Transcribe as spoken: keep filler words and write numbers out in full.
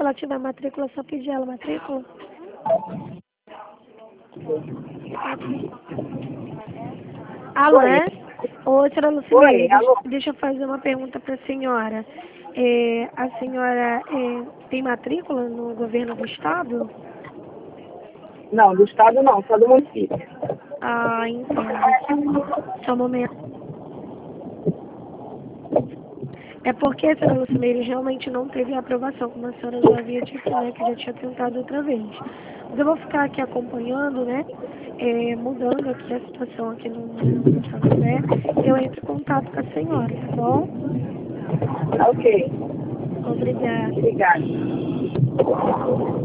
ela tiver matrícula, é só pedir ela matrícula. Alô, Oi. é? Ô, senhora Oi, Lucimeire, deixa, alô? deixa eu fazer uma pergunta para a senhora. É, a senhora é, tem matrícula no governo do estado? Não, do estado não, só do município. Ah, entendo. Só um momento. É porque a senhora Lucimeire realmente não teve a aprovação, como a senhora já havia dito, né, que já tinha tentado outra vez. Mas eu vou ficar aqui acompanhando, né, é, mudando aqui a situação aqui no, no, no São José. Eu entro em contato com a senhora, tá bom? Ok, Obrigada. obrigada.